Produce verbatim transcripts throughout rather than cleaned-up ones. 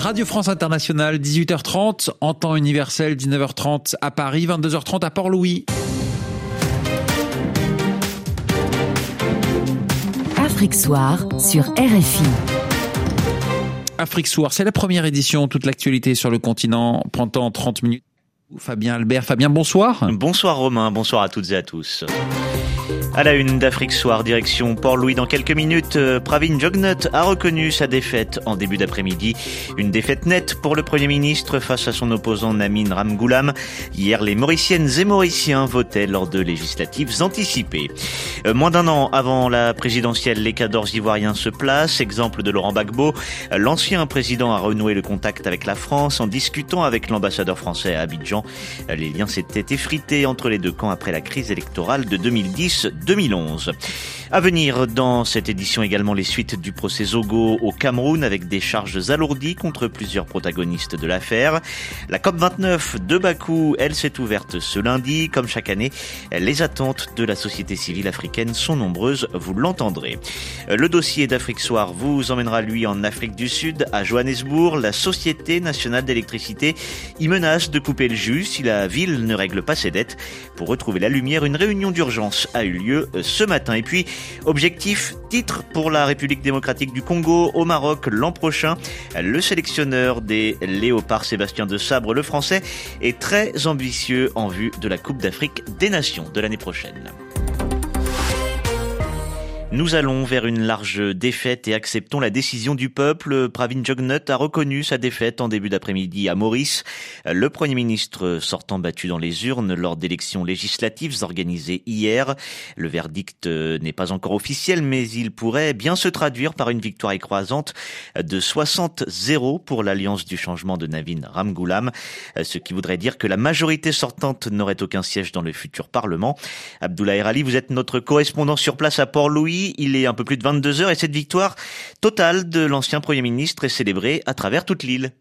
Radio France Internationale, dix-huit heures trente, en temps universel, dix-neuf heures trente à Paris, vingt-deux heures trente à Port-Louis. Afrique Soir sur R F I. Afrique Soir, c'est la première édition, toute l'actualité sur le continent, pendant trente minutes. Fabien Albert. Fabien, bonsoir. Bonsoir Romain, bonsoir à toutes et à tous. À la une d'Afrique Soir, direction Port-Louis dans quelques minutes, Pravin Jugnauth a reconnu sa défaite en début d'après-midi. Une défaite nette pour le Premier ministre face à son opposant Navin Ramgoolam. Hier, les Mauriciennes et Mauriciens votaient lors de législatives anticipées. Euh, moins d'un an avant la présidentielle, les cadors ivoiriens se placent. Exemple de Laurent Gbagbo, l'ancien président a renoué le contact avec la France en discutant avec l'ambassadeur français à Abidjan. Les liens s'étaient effrités entre les deux camps après la crise électorale de deux mille dix deux mille onze. À venir dans cette édition également les suites du procès Zogo au Cameroun avec des charges alourdies contre plusieurs protagonistes de l'affaire. La COP vingt-neuf de Bakou, elle s'est ouverte ce lundi. Comme chaque année, les attentes de la société civile africaine sont nombreuses, vous l'entendrez. Le dossier d'Afrique Soir vous emmènera lui en Afrique du Sud, à Johannesburg. La Société nationale d'électricité y menace de couper le jus si la ville ne règle pas ses dettes. Pour retrouver la lumière, une réunion d'urgence a eu lieu ce matin. Et puis, objectif, titre pour la République démocratique du Congo au Maroc l'an prochain. Le sélectionneur des Léopards, Sébastien de Sabre, le français, est très ambitieux en vue de la Coupe d'Afrique des Nations de l'année prochaine. Nous allons vers une large défaite et acceptons la décision du peuple. Pravin Jugnauth a reconnu sa défaite en début d'après-midi à Maurice. Le Premier ministre sortant battu dans les urnes lors d'élections législatives organisées hier. Le verdict n'est pas encore officiel, mais il pourrait bien se traduire par une victoire écrasante de soixante zéro pour l'Alliance du changement de Navin Ramgoolam, ce qui voudrait dire que la majorité sortante n'aurait aucun siège dans le futur Parlement. Abdoulaye Rali, vous êtes notre correspondant sur place à Port-Louis. Il est un peu plus de vingt-deux heures et cette victoire totale de l'ancien Premier ministre est célébrée à travers toute l'île.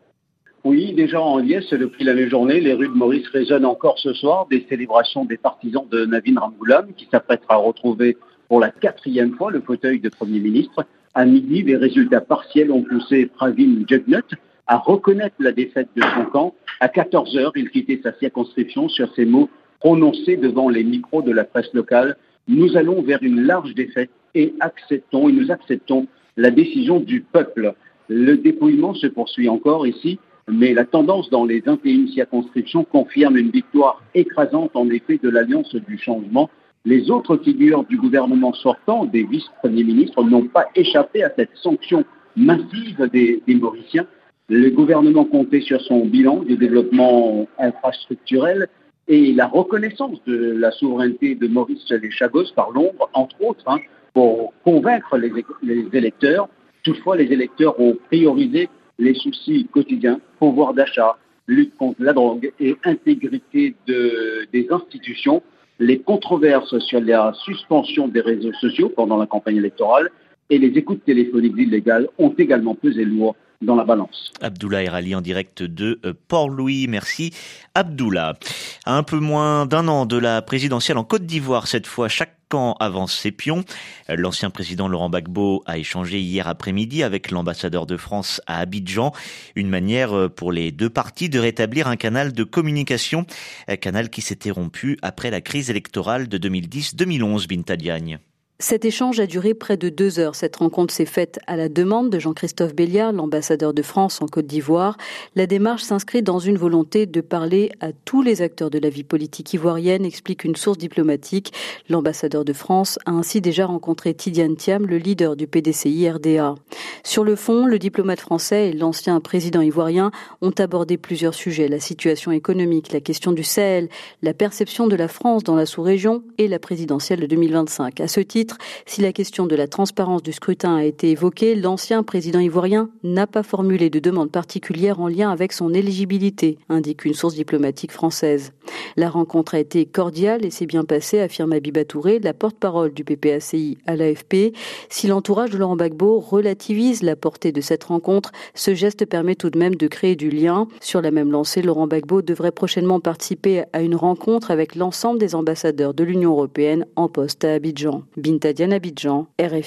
Oui, déjà en liesse depuis la mi-journée, les rues de Maurice résonnent encore ce soir des célébrations des partisans de Navin Ramgoolam qui s'apprêtera à retrouver pour la quatrième fois le fauteuil de Premier ministre. À midi, les résultats partiels ont poussé Pravin Jugnauth à reconnaître la défaite de son camp. À quatorze heures, il quittait sa circonscription sur ces mots prononcés devant les micros de la presse locale. Nous allons vers une large défaite et acceptons, et nous acceptons la décision du peuple. Le dépouillement se poursuit encore ici, mais la tendance dans les vingt et une circonscriptions confirme une victoire écrasante en effet de l'Alliance du changement. Les autres figures du gouvernement sortant, des vice-premiers ministres, n'ont pas échappé à cette sanction massive des, des Mauriciens. Le gouvernement comptait sur son bilan de développement infrastructurel et la reconnaissance de la souveraineté de Maurice les Chagos par l'ombre, entre autres, hein, pour convaincre les, les électeurs. Toutefois, les électeurs ont priorisé les soucis quotidiens, pouvoir d'achat, lutte contre la drogue et intégrité de, des institutions. Les controverses sur la suspension des réseaux sociaux pendant la campagne électorale et les écoutes téléphoniques illégales ont également pesé lourd dans la balance. Abdoulaye Rali en direct de Port-Louis. Merci Abdoulaye. À un peu moins d'un an de la présidentielle en Côte d'Ivoire, cette fois, chaque camp avance ses pions. L'ancien président Laurent Gbagbo a échangé hier après-midi avec l'ambassadeur de France à Abidjan. Une manière pour les deux parties de rétablir un canal de communication, un canal qui s'était rompu après la crise électorale de deux mille dix deux mille onze, Binta Diagne. Cet échange a duré près de deux heures. Cette rencontre s'est faite à la demande de Jean-Christophe Béliard, l'ambassadeur de France en Côte d'Ivoire. La démarche s'inscrit dans une volonté de parler à tous les acteurs de la vie politique ivoirienne, explique une source diplomatique. L'ambassadeur de France a ainsi déjà rencontré Tidiane Thiam, le leader du P D C I R D A. Sur le fond, le diplomate français et l'ancien président ivoirien ont abordé plusieurs sujets. La situation économique, la question du Sahel, la perception de la France dans la sous-région et la présidentielle de deux mille vingt-cinq. À ce titre, si la question de la transparence du scrutin a été évoquée, l'ancien président ivoirien n'a pas formulé de demande particulière en lien avec son éligibilité, indique une source diplomatique française. La rencontre a été cordiale et s'est bien passée, affirme Habiba Touré, la porte-parole du P P A C I à l'A F P. Si l'entourage de Laurent Gbagbo relativise la portée de cette rencontre, ce geste permet tout de même de créer du lien. Sur la même lancée, Laurent Gbagbo devrait prochainement participer à une rencontre avec l'ensemble des ambassadeurs de l'Union européenne en poste à Abidjan. Binta Diagne, Abidjan, R F I.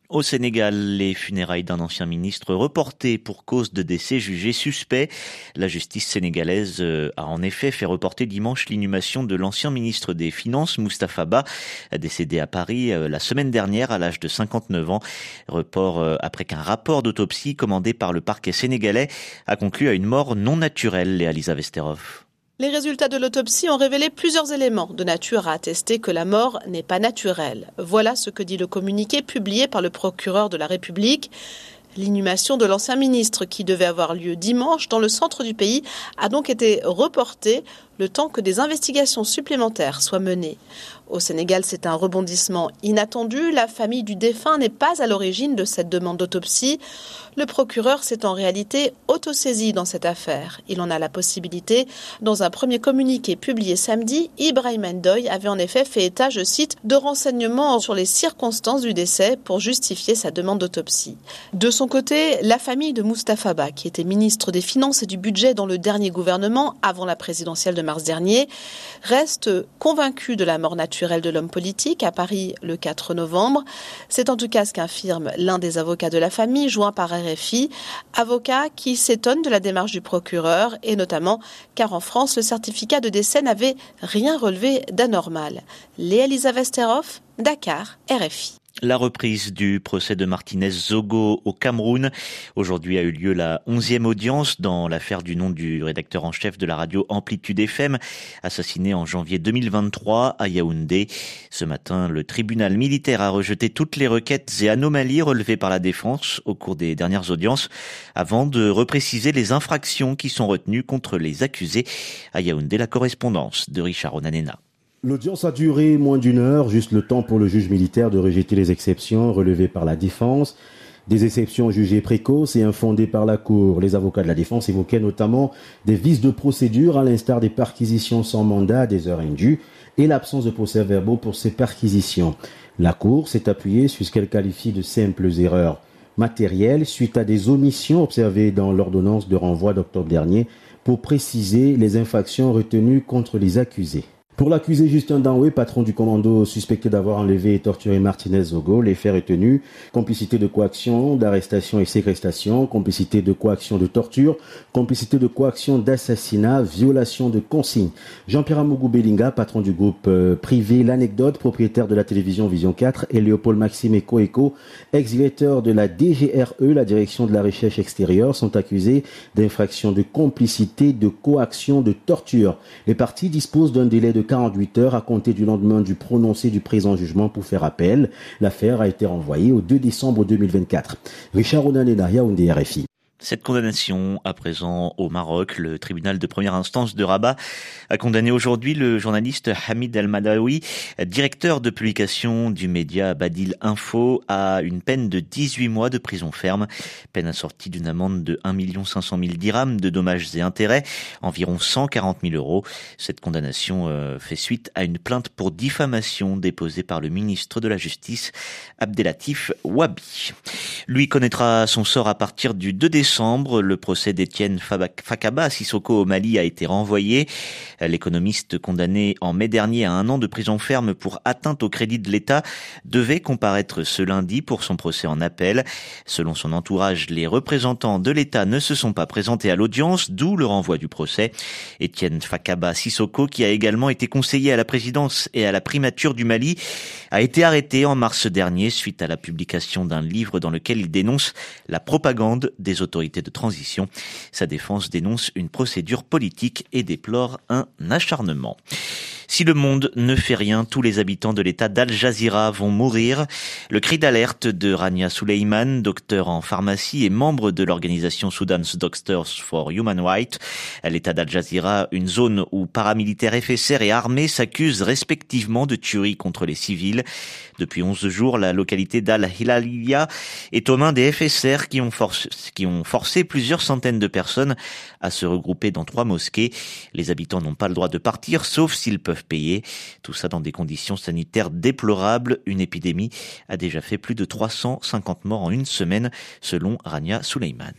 Au Sénégal, les funérailles d'un ancien ministre reportées pour cause de décès jugé suspect. La justice sénégalaise a en effet fait reporter dimanche l'inhumation de l'ancien ministre des Finances, Moustapha Ba, décédé à Paris la semaine dernière à l'âge de cinquante-neuf ans. Report après qu'un rapport d'autopsie commandé par le parquet sénégalais a conclu à une mort non naturelle, Léa Lisa Vesterov. Les résultats de l'autopsie ont révélé plusieurs éléments de nature à attester que la mort n'est pas naturelle. Voilà ce que dit le communiqué publié par le procureur de la République. L'inhumation de l'ancien ministre, qui devait avoir lieu dimanche dans le centre du pays, a donc été reportée le temps que des investigations supplémentaires soient menées. Au Sénégal, c'est un rebondissement inattendu. La famille du défunt n'est pas à l'origine de cette demande d'autopsie. Le procureur s'est en réalité autosaisi dans cette affaire. Il en a la possibilité. Dans un premier communiqué publié samedi, Ibrahim Ndoye avait en effet fait état, je cite, de renseignements sur les circonstances du décès pour justifier sa demande d'autopsie. De son côté, la famille de Moustapha Ba, qui était ministre des Finances et du Budget dans le dernier gouvernement, avant la présidentielle de mars dernier, reste convaincue de la mort naturelle de l'homme politique à Paris le quatre novembre. C'est en tout cas ce qu'affirme l'un des avocats de la famille, joint par R F I, avocat qui s'étonne de la démarche du procureur, et notamment car en France, le certificat de décès n'avait rien relevé d'anormal. Léa Lisa Vesterov, Dakar, R F I. La reprise du procès de Martinez Zogo au Cameroun. Aujourd'hui a eu lieu la onzième audience dans l'affaire du nom du rédacteur en chef de la radio Amplitude F M, assassiné en janvier deux mille vingt-trois à Yaoundé. Ce matin, le tribunal militaire a rejeté toutes les requêtes et anomalies relevées par la défense au cours des dernières audiences, avant de repréciser les infractions qui sont retenues contre les accusés. À Yaoundé, la correspondance de Richard Onanena. L'audience a duré moins d'une heure, juste le temps pour le juge militaire de rejeter les exceptions relevées par la défense. Des exceptions jugées précoces et infondées par la Cour. Les avocats de la défense évoquaient notamment des vices de procédure, à l'instar des perquisitions sans mandat, des heures indues et l'absence de procès-verbaux pour ces perquisitions. La Cour s'est appuyée sur ce qu'elle qualifie de simples erreurs matérielles suite à des omissions observées dans l'ordonnance de renvoi d'octobre dernier pour préciser les infractions retenues contre les accusés. Pour l'accusé Justin Danoué, patron du commando suspecté d'avoir enlevé et torturé Martinez Zogo, les faits retenus, complicité de coaction, d'arrestation et séquestration, complicité de coaction de torture, complicité de coaction d'assassinat, violation de consignes. Jean-Pierre Amougou Bellinga, patron du groupe euh, privé L'Anecdote, propriétaire de la télévision Vision quatre, et Léopold Maxime Ekoeko, ex-directeur de la D G R E, la direction de la recherche extérieure, sont accusés d'infraction de complicité, de coaction, de torture. Les parties disposent d'un délai de quarante-huit heures à compter du lendemain du prononcé du présent jugement pour faire appel. L'affaire a été renvoyée au deux décembre deux mille vingt-quatre. Richard Onanena, Yaoundé, R F I. Cette condamnation à présent au Maroc, le tribunal de première instance de Rabat a condamné aujourd'hui le journaliste Hamid El-Madawi, directeur de publication du média Badil Info, à une peine de dix-huit mois de prison ferme, peine assortie d'une amende de un million cinq cent mille dirhams de dommages et intérêts, environ cent quarante mille euros. Cette condamnation fait suite à une plainte pour diffamation déposée par le ministre de la Justice, Abdelatif Wabi. Lui connaîtra son sort à partir du deux décembre. Le procès d'Etienne Fakaba Sissoko au Mali a été renvoyé. L'économiste condamné en mai dernier à un an de prison ferme pour atteinte au crédit de l'État devait comparaître ce lundi pour son procès en appel. Selon son entourage, les représentants de l'État ne se sont pas présentés à l'audience, d'où le renvoi du procès. Etienne Fakaba Sissoko, qui a également été conseiller à la présidence et à la primature du Mali, a été arrêté en mars dernier suite à la publication d'un livre dans lequel il dénonce la propagande des autorités de transition. Sa défense dénonce une procédure politique et déplore un acharnement. Si le monde ne fait rien, tous les habitants de l'État d'Al Jazeera vont mourir. Le cri d'alerte de Rania Suleiman, docteur en pharmacie et membre de l'organisation Sudan's Doctors for Human Rights. L'État d'Al Jazeera, une zone où paramilitaires F S R et armées s'accusent respectivement de tueries contre les civils. Depuis onze jours, la localité d'Al-Hilaliya est aux mains des F S R qui ont, forcé, qui ont forcé plusieurs centaines de personnes à se regrouper dans trois mosquées. Les habitants n'ont pas le droit de partir, sauf s'ils peuvent payer. Tout ça dans des conditions sanitaires déplorables. Une épidémie a déjà fait plus de trois cent cinquante morts en une semaine, selon Rania Suleiman.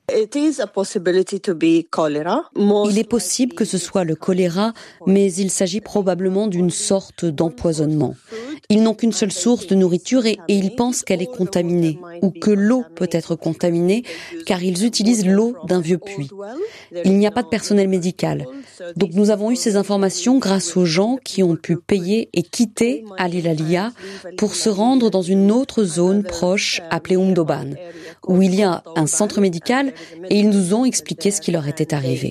Il est possible que ce soit le choléra, mais il s'agit probablement d'une sorte d'empoisonnement. Ils n'ont qu'une seule source de nourriture et, et ils pensent qu'elle est contaminée ou que l'eau peut être contaminée car ils utilisent l'eau d'un vieux puits. Il n'y a pas de personnel médical. Donc nous avons eu ces informations grâce aux gens qui ont pu payer et quitter Al Hilaliya pour se rendre dans une autre zone proche appelée Umdoban, où il y a un centre médical et ils nous ont expliqué ce qui leur était arrivé.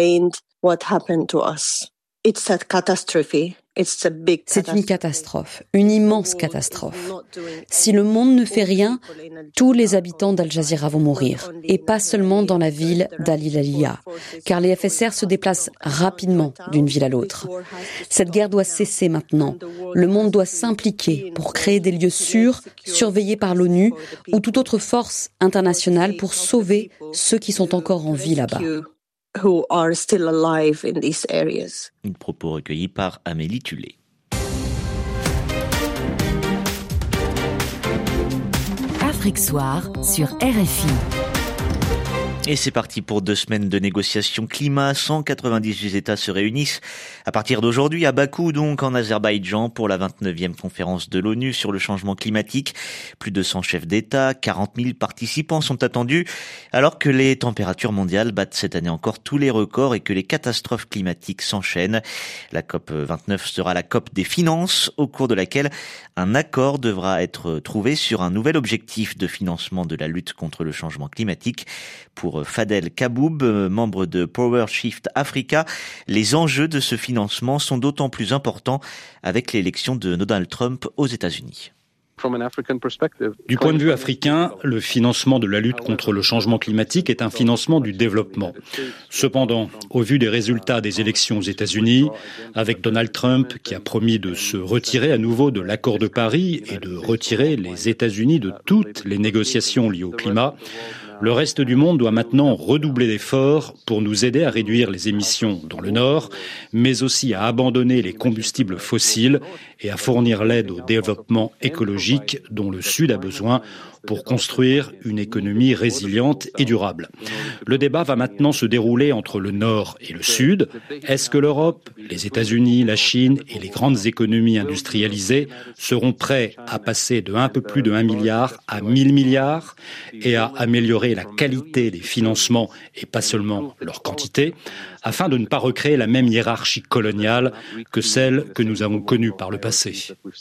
C'est une catastrophe, une immense catastrophe. Si le monde ne fait rien, tous les habitants d'Al Jazeera vont mourir, et pas seulement dans la ville d'Al Hilaliya, car les F S R se déplacent rapidement d'une ville à l'autre. Cette guerre doit cesser maintenant. Le monde doit s'impliquer pour créer des lieux sûrs, surveillés par l'ONU ou toute autre force internationale pour sauver ceux qui sont encore en vie là-bas. Who are still alive in these areas. Un propos recueilli par Amélie Tullet. Afrique Soir sur R F I. Et c'est parti pour deux semaines de négociations climat. cent quatre-vingt-dix-huit États se réunissent à partir d'aujourd'hui à Bakou, donc en Azerbaïdjan, pour la vingt-neuvième conférence de l'ONU sur le changement climatique. Plus de cent chefs d'État, quarante mille participants sont attendus, alors que les températures mondiales battent cette année encore tous les records et que les catastrophes climatiques s'enchaînent. La COP vingt-neuf sera la COP des finances, au cours de laquelle un accord devra être trouvé sur un nouvel objectif de financement de la lutte contre le changement climatique. Pour Fadel Kaboub, membre de PowerShift Africa, les enjeux de ce financement sont d'autant plus importants avec l'élection de Donald Trump aux États-Unis. Du point de vue africain, le financement de la lutte contre le changement climatique est un financement du développement. Cependant, au vu des résultats des élections aux États-Unis, avec Donald Trump qui a promis de se retirer à nouveau de l'accord de Paris et de retirer les États-Unis de toutes les négociations liées au climat, le reste du monde doit maintenant redoubler d'efforts pour nous aider à réduire les émissions dans le Nord, mais aussi à abandonner les combustibles fossiles et à fournir l'aide au développement écologique dont le Sud a besoin pour construire une économie résiliente et durable. Le débat va maintenant se dérouler entre le Nord et le Sud. Est-ce que l'Europe, les États-Unis, la Chine et les grandes économies industrialisées seront prêts à passer de un peu plus de un milliard à mille milliards et à améliorer la qualité des financements et pas seulement leur quantité, afin de ne pas recréer la même hiérarchie coloniale que celle que nous avons connue par le passé.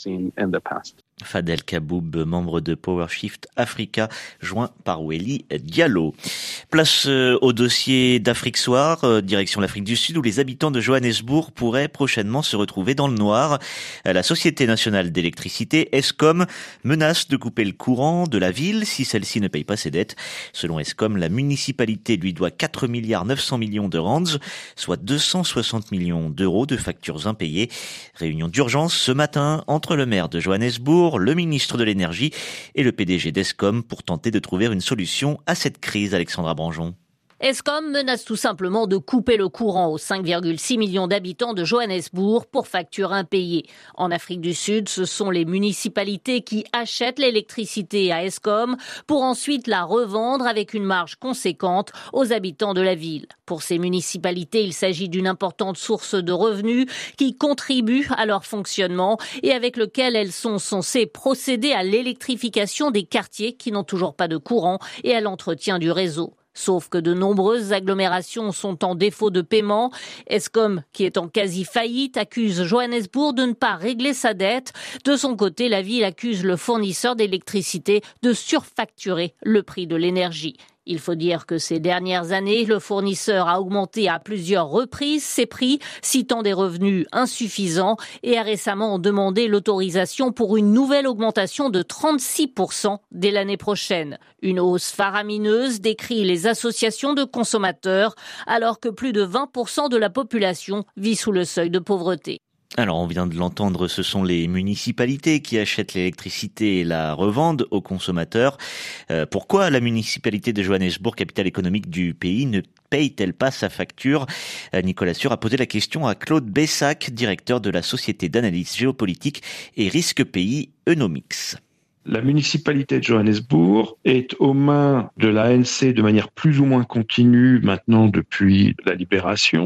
Fadel Kaboub, membre de PowerShift Africa, joint par Weli Diallo. Place au dossier d'Afrique Soir, direction l'Afrique du Sud, où les habitants de Johannesburg pourraient prochainement se retrouver dans le noir. La Société nationale d'électricité, Eskom, menace de couper le courant de la ville si celle-ci ne paye pas ses dettes. Selon Eskom, la municipalité lui doit quatre milliards neuf cents millions de rands, soit deux cent soixante millions d'euros de factures impayées. Réunion d'urgence ce matin entre le maire de Johannesburg, le ministre de l'Énergie et le P D G d'Eskom pour tenter de trouver une solution à cette crise. Alexandra Branjon. Eskom menace tout simplement de couper le courant aux cinq virgule six millions d'habitants de Johannesburg pour factures impayées. En Afrique du Sud, ce sont les municipalités qui achètent l'électricité à Eskom pour ensuite la revendre avec une marge conséquente aux habitants de la ville. Pour ces municipalités, il s'agit d'une importante source de revenus qui contribue à leur fonctionnement et avec lequel elles sont censées procéder à l'électrification des quartiers qui n'ont toujours pas de courant et à l'entretien du réseau. Sauf que de nombreuses agglomérations sont en défaut de paiement. Eskom, qui est en quasi-faillite, accuse Johannesburg de ne pas régler sa dette. De son côté, la ville accuse le fournisseur d'électricité de surfacturer le prix de l'énergie. Il faut dire que ces dernières années, le fournisseur a augmenté à plusieurs reprises ses prix, citant des revenus insuffisants et a récemment demandé l'autorisation pour une nouvelle augmentation de trente-six pour cent dès l'année prochaine. Une hausse faramineuse décrit les associations de consommateurs, alors que plus de vingt pour cent de la population vit sous le seuil de pauvreté. Alors, on vient de l'entendre, ce sont les municipalités qui achètent l'électricité et la revendent aux consommateurs. Euh, pourquoi la municipalité de Johannesburg, capitale économique du pays, ne paye-t-elle pas sa facture ? euh, Nicolas Sûr a posé la question à Claude Bessac, directeur de la société d'analyse géopolitique et risque pays Eunomix. La municipalité de Johannesburg est aux mains de l'A N C de manière plus ou moins continue maintenant depuis la libération.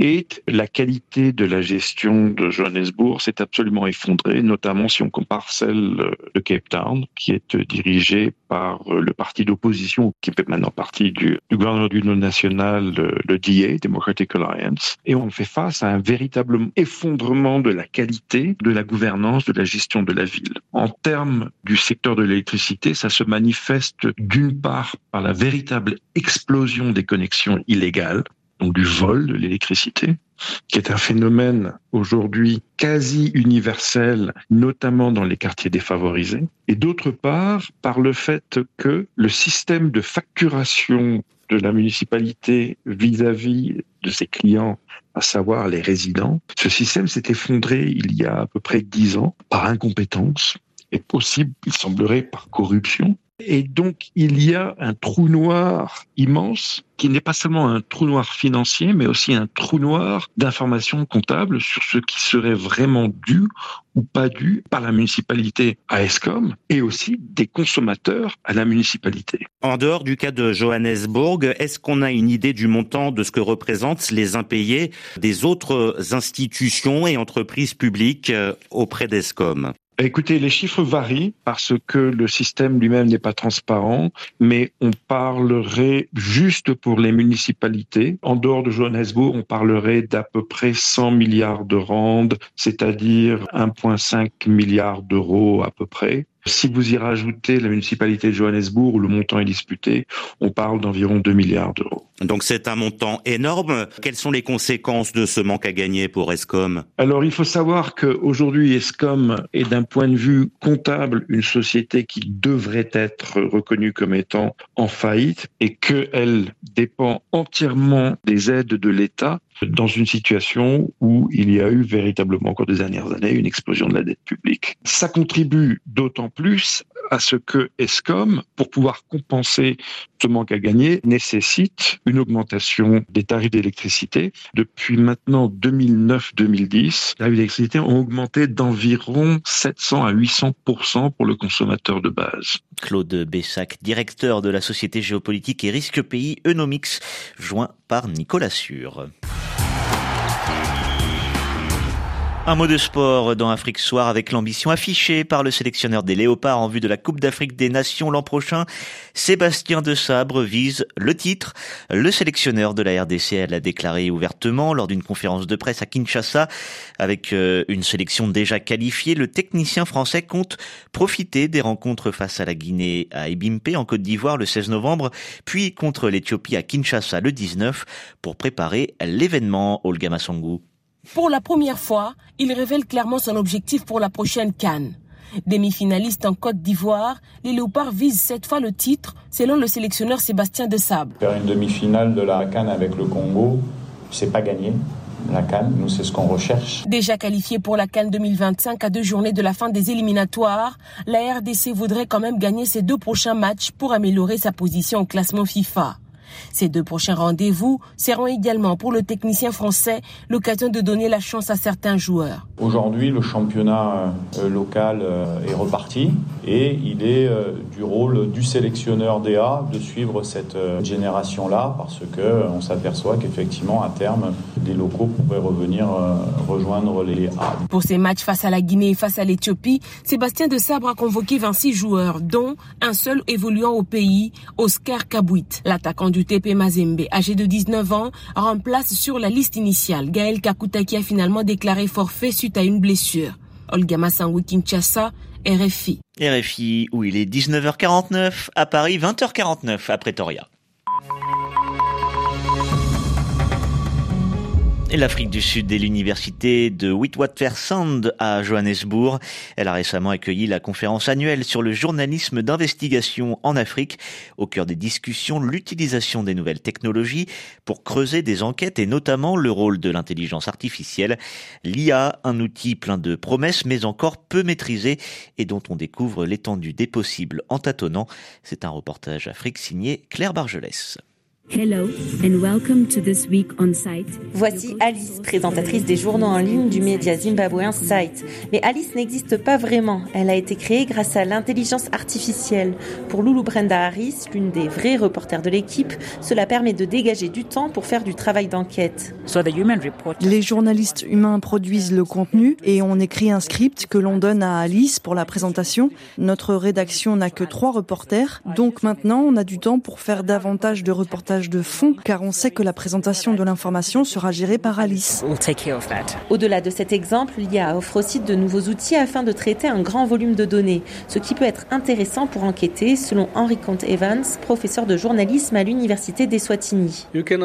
Et la qualité de la gestion de Johannesburg s'est absolument effondrée, notamment si on compare celle de Cape Town, qui est dirigée par le parti d'opposition, qui fait maintenant partie du, du gouvernement d'union nationale, le, le D A, Democratic Alliance. Et on fait face à un véritable effondrement de la qualité de la gouvernance, de la gestion de la ville. En termes du secteur de l'électricité, ça se manifeste d'une part par la véritable explosion des connexions illégales, donc du vol de l'électricité, qui est un phénomène aujourd'hui quasi universel, notamment dans les quartiers défavorisés, et d'autre part par le fait que le système de facturation de la municipalité vis-à-vis de ses clients, à savoir les résidents, ce système s'est effondré il y a à peu près dix ans par incompétence, et possible, il semblerait, par corruption. Et donc, il y a un trou noir immense qui n'est pas seulement un trou noir financier, mais aussi un trou noir d'informations comptables sur ce qui serait vraiment dû ou pas dû par la municipalité à Eskom et aussi des consommateurs à la municipalité. En dehors du cas de Johannesburg, est-ce qu'on a une idée du montant de ce que représentent les impayés des autres institutions et entreprises publiques auprès d'Eskom ? Écoutez, les chiffres varient parce que le système lui-même n'est pas transparent, mais on parlerait juste pour les municipalités. En dehors de Johannesburg, on parlerait d'à peu près cent milliards de rands, c'est-à-dire un virgule cinq milliard d'euros à peu près. Si vous y rajoutez la municipalité de Johannesburg, où le montant est disputé, on parle d'environ deux milliards d'euros. Donc c'est un montant énorme. Quelles sont les conséquences de ce manque à gagner pour Eskom ? Alors il faut savoir qu'aujourd'hui Eskom est d'un point de vue comptable une société qui devrait être reconnue comme étant en faillite et qu'elle dépend entièrement des aides de l'État dans une situation où il y a eu véritablement au cours des dernières années une explosion de la dette publique. Ça contribue d'autant plus à ce que Eskom, pour pouvoir compenser ce manque à gagner, nécessite une augmentation des tarifs d'électricité. Depuis maintenant deux mille neuf deux mille dix, les tarifs d'électricité ont augmenté d'environ sept cents à huit cents pour cent pour le consommateur de base. Claude Bessac, directeur de la société géopolitique et risque pays Eunomix, joint par Nicolas Sûr. Un mot de sport dans Afrique Soir avec l'ambition affichée par le sélectionneur des Léopards en vue de la Coupe d'Afrique des Nations l'an prochain. Sébastien Desabre vise le titre. Le sélectionneur de la R D C l'a déclaré ouvertement lors d'une conférence de presse à Kinshasa. Avec une sélection déjà qualifiée, le technicien français compte profiter des rencontres face à la Guinée à Ebimpe en Côte d'Ivoire le seize novembre, puis contre l'Éthiopie à Kinshasa le dix-neuf pour préparer l'événement. Olga Massangou. Pour la première fois, il révèle clairement son objectif pour la prochaine CAN. Demi-finaliste en Côte d'Ivoire, les Léopards visent cette fois le titre, selon le sélectionneur Sébastien Desabre. Faire une demi-finale de la CAN avec le Congo, c'est pas gagné. La CAN, nous, c'est ce qu'on recherche. Déjà qualifié pour la CAN deux mille vingt-cinq à deux journées de la fin des éliminatoires, la R D C voudrait quand même gagner ses deux prochains matchs pour améliorer sa position au classement FIFA. Ces deux prochains rendez-vous seront également pour le technicien français l'occasion de donner la chance à certains joueurs. Aujourd'hui, le championnat euh, local euh, est reparti et il est euh, du rôle du sélectionneur D A de suivre cette euh, génération-là parce que euh, on s'aperçoit qu'effectivement, à terme, des locaux pourraient revenir euh, rejoindre les A. Pour ces matchs face à la Guinée et face à l'Éthiopie, Sébastien Desabre a convoqué vingt-six joueurs, dont un seul évoluant au pays, Oscar Kabouit. L'attaquant du T P Mazembe, âgé de dix-neuf ans, remplace sur la liste initiale Gaël Kakuta qui a finalement déclaré forfait suite à une blessure. Olga Massangou, Kinshasa, R F I. R F I, où il est dix-neuf heures quarante-neuf, à Paris vingt heures quarante-neuf à Pretoria. Et l'Afrique du Sud et l'université de Witwatersrand à Johannesburg. Elle a récemment accueilli la conférence annuelle sur le journalisme d'investigation en Afrique. Au cœur des discussions, l'utilisation des nouvelles technologies pour creuser des enquêtes et notamment le rôle de l'intelligence artificielle. L'I A, un outil plein de promesses mais encore peu maîtrisé et dont on découvre l'étendue des possibles en tâtonnant. C'est un reportage Afrique signé Claire Bargelès. Hello and welcome to this week on Site. Voici Alice, présentatrice des journaux en ligne du média zimbabwéen Site. Mais Alice n'existe pas vraiment. Elle a été créée grâce à l'intelligence artificielle. Pour Lulu Brenda Harris, l'une des vraies reporters de l'équipe, cela permet de dégager du temps pour faire du travail d'enquête. Les journalistes humains produisent le contenu et on écrit un script que l'on donne à Alice pour la présentation. Notre rédaction n'a que trois reporters, donc maintenant on a du temps pour faire davantage de reportages de fond, car on sait que la présentation de l'information sera gérée par Alice. Au-delà de cet exemple, l'I A offre aussi de nouveaux outils afin de traiter un grand volume de données, ce qui peut être intéressant pour enquêter, selon Henry Conte Evans, professeur de journalisme à l'université d'Eswatini.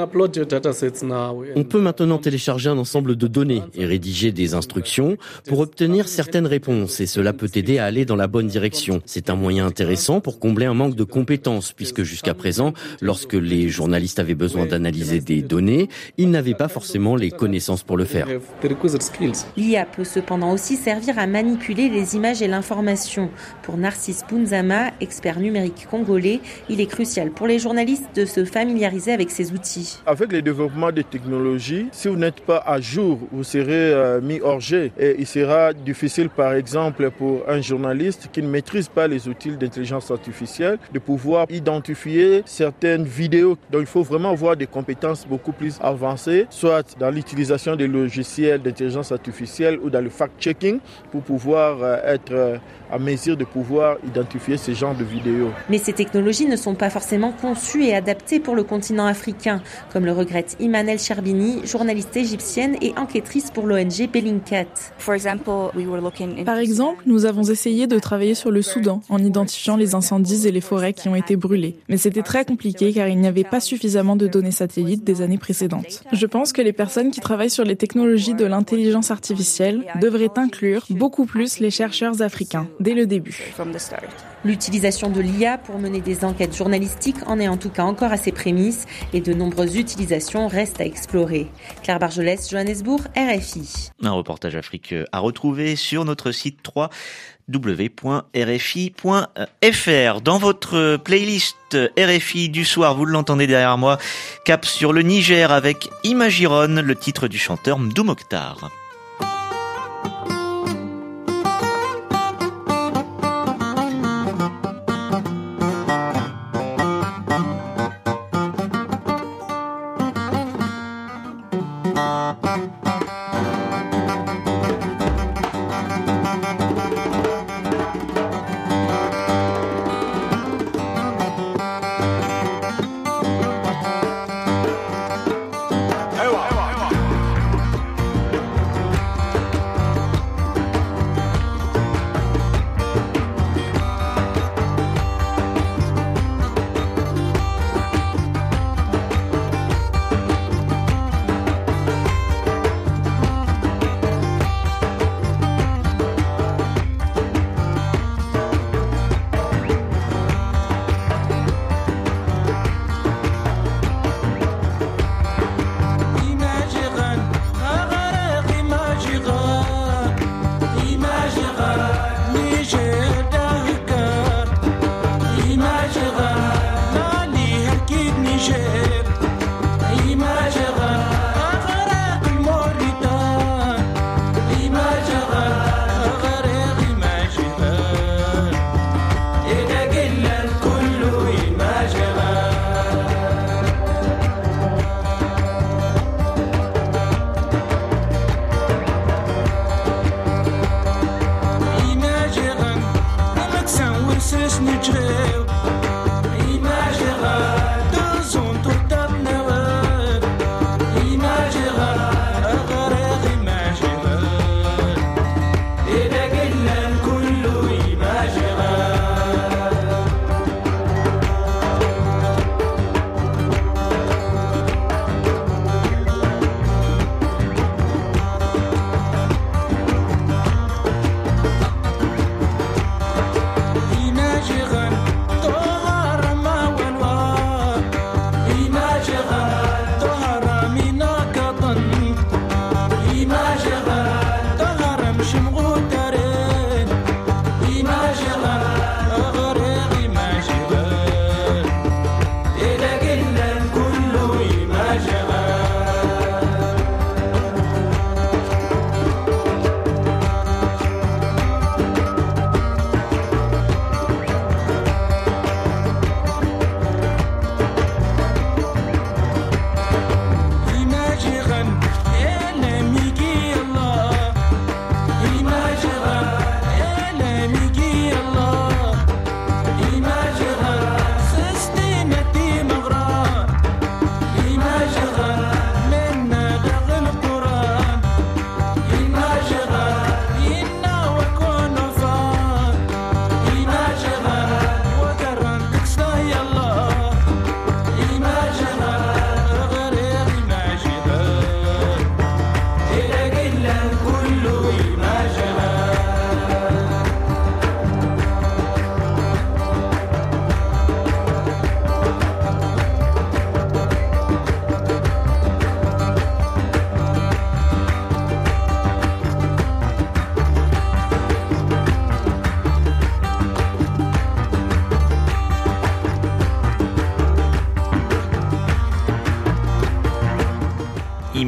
On peut maintenant télécharger un ensemble de données et rédiger des instructions pour obtenir certaines réponses, et cela peut aider à aller dans la bonne direction. C'est un moyen intéressant pour combler un manque de compétences, puisque jusqu'à présent, lorsque les journalistes journalistes avaient besoin d'analyser des données, ils n'avaient pas forcément les connaissances pour le faire. L'I A peut cependant aussi servir à manipuler les images et l'information. Pour Narcisse Bounzama, expert numérique congolais, il est crucial pour les journalistes de se familiariser avec ces outils. Avec le développement des technologies, si vous n'êtes pas à jour, vous serez euh, mis hors jeu. Et il sera difficile, par exemple, pour un journaliste qui ne maîtrise pas les outils d'intelligence artificielle, de pouvoir identifier certaines vidéos. Donc il faut vraiment avoir des compétences beaucoup plus avancées, soit dans l'utilisation des logiciels d'intelligence artificielle ou dans le fact-checking pour pouvoir être à mesure de pouvoir identifier ce genre de vidéos. Mais ces technologies ne sont pas forcément conçues et adaptées pour le continent africain, comme le regrette Iman El Charbini, journaliste égyptienne et enquêtrice pour l'O N G Bellingcat. Par exemple, nous avons essayé de travailler sur le Soudan en identifiant les incendies et les forêts qui ont été brûlées. Mais c'était très compliqué car il n'y avait pas suffisamment de données satellites des années précédentes. Je pense que les personnes qui travaillent sur les technologies de l'intelligence artificielle devraient inclure beaucoup plus les chercheurs africains dès le début. L'utilisation de l'I A pour mener des enquêtes journalistiques en est en tout cas encore à ses prémices et de nombreuses utilisations restent à explorer. Claire Bargelès, Johannesburg, R F I. Un reportage Afrique à retrouver sur notre site w w w point r f i point f r. Dans votre playlist R F I du soir, vous l'entendez derrière moi, cap sur le Niger avec Imagiron, le titre du chanteur Mdou Mokhtar.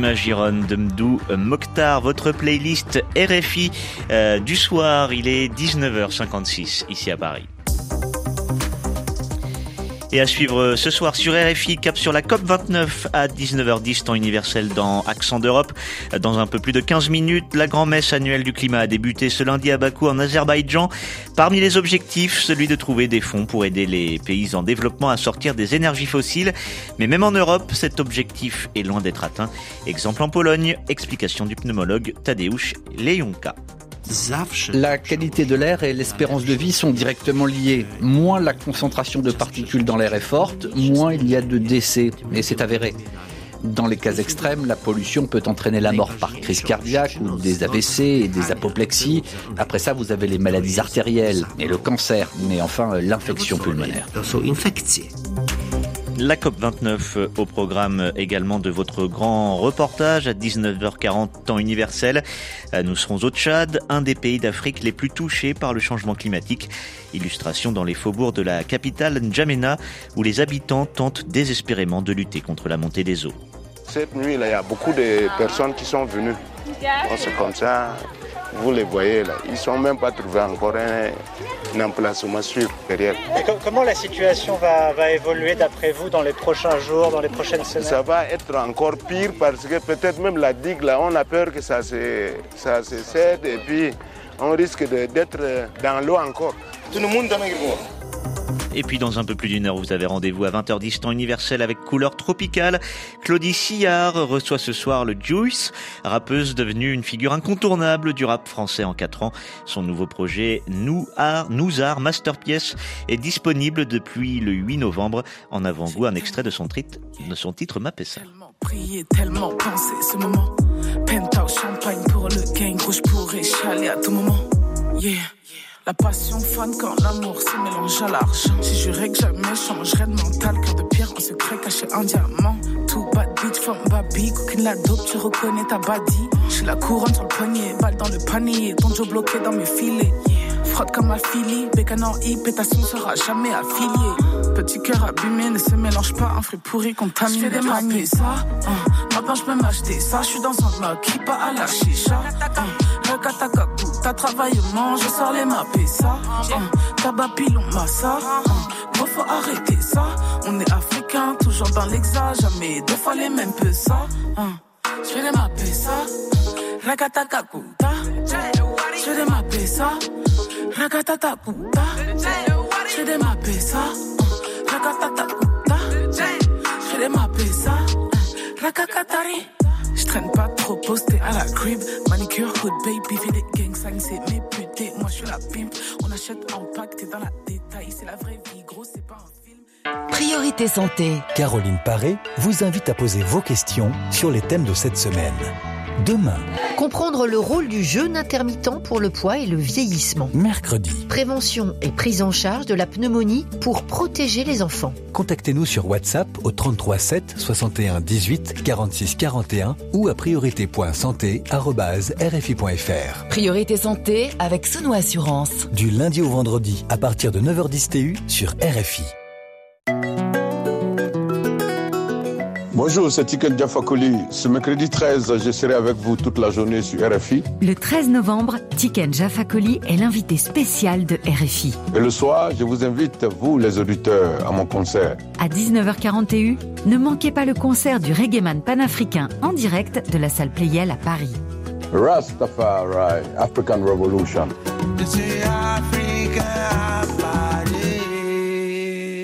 Ma Gironde de Mdou Mokhtar, votre playlist R F I euh, du soir, il est dix-neuf heures cinquante-six ici à Paris. Et à suivre ce soir sur R F I, cap sur la COP vingt-neuf à dix-neuf heures dix, temps universel dans Accent d'Europe. Dans un peu plus de quinze minutes, la grand-messe annuelle du climat a débuté ce lundi à Bakou en Azerbaïdjan. Parmi les objectifs, celui de trouver des fonds pour aider les pays en développement à sortir des énergies fossiles. Mais même en Europe, cet objectif est loin d'être atteint. Exemple en Pologne, explication du pneumologue Tadeusz Lejonka. La qualité de l'air et l'espérance de vie sont directement liées. Moins la concentration de particules dans l'air est forte, moins il y a de décès. Et c'est avéré. Dans les cas extrêmes, la pollution peut entraîner la mort par crise cardiaque ou des A V C et des apoplexies. Après ça, vous avez les maladies artérielles et le cancer, mais enfin l'infection pulmonaire. La COP vingt-neuf au programme également de votre grand reportage à dix-neuf heures quarante, temps universel. Nous serons au Tchad, un des pays d'Afrique les plus touchés par le changement climatique. Illustration dans les faubourgs de la capitale N'Djamena, où les habitants tentent désespérément de lutter contre la montée des eaux. Cette nuit, là, il y a beaucoup de personnes qui sont venues. Bon, c'est comme ça. Vous les voyez là, ils ne sont même pas trouvés encore un, un emplacement sûr derrière. Et comment la situation va, va évoluer d'après vous dans les prochains jours, dans les prochaines semaines? Ça va être encore pire parce que peut-être même la digue là, on a peur que ça se, ça se cède et puis on risque de, d'être dans l'eau encore. Tout le monde dans Et puis dans un peu plus d'une heure, vous avez rendez-vous à vingt heures dix, temps universel avec couleur tropicale. Claudie Sillard reçoit ce soir le Juice, rappeuse devenue une figure incontournable du rap français en quatre ans. Son nouveau projet Nous Art, Nous Art Masterpiece est disponible depuis le huit novembre. En avant-goût, un extrait de son, titre, de son titre Mapessa. Tellement prier, tellement penser ce moment. Penthouse champagne pour le gang, rouge pourrait chialer à tout moment. Yeah. La passion fan quand l'amour se mélange à l'argent. J'ai juré que jamais je changerais de mental. Cœur de pierre en secret caché un diamant. Tout bad bitch from baby. Coquine la dope, tu reconnais ta body. J'ai la couronne sur le poignet, balle dans le panier. Ton Joe bloqué dans mes filets. Frotte comme ma fille, bécane en hip et ta son sera jamais affiliée. Petit cœur abîmé, ne se mélange pas, un fruit pourri contaminé. Je fais des mappés, ça, hein. Maintenant je peux m'acheter ça, je suis dans un bloc, qui pas à la chicha, hein. Rakatakaku, t'as travaillé, mange, je sors les mappés, ça, hein. Tabac pilon, massa, hein. Bon, faut arrêter ça, on est africains, toujours dans l'exa, jamais deux fois les mêmes peu ça, hein. Je fais des mappés, ça, Rakatakaku, ta, je fais des mappés, ça. Rakatata puta, je des mappés ça. Rakatata puta, je des mappés ça. Rakakatari. Je traîne pas trop posté à la crib. Manicure, hood, baby, vie des gangs, ça c'est mes putes. Moi je suis la pimp. On achète en pack, t'es dans la détail. C'est la vraie vie, gros, c'est pas un film. Priorité santé. Caroline Paré vous invite à poser vos questions sur les thèmes de cette semaine. Demain. Comprendre le rôle du jeûne intermittent pour le poids et le vieillissement. Mercredi. Prévention et prise en charge de la pneumonie pour protéger les enfants. Contactez-nous sur WhatsApp au trente-trois sept soixante et un dix-huit quarante-six quarante et un ou à priorité point santé arobase r f i point f r. Priorité santé avec Sono Assurance. Du lundi au vendredi à partir de neuf heures dix T U sur R F I. Bonjour, c'est Tiken Jafakoli. Ce mercredi treize, je serai avec vous toute la journée sur R F I. Le treize novembre, Tiken Jafakoli est l'invité spécial de R F I. Et le soir, je vous invite, vous les auditeurs, à mon concert. À dix-neuf heures quarante T U, ne manquez pas le concert du reggaeman panafricain en direct de la salle Playel à Paris. Rastafari, African Revolution. Africa,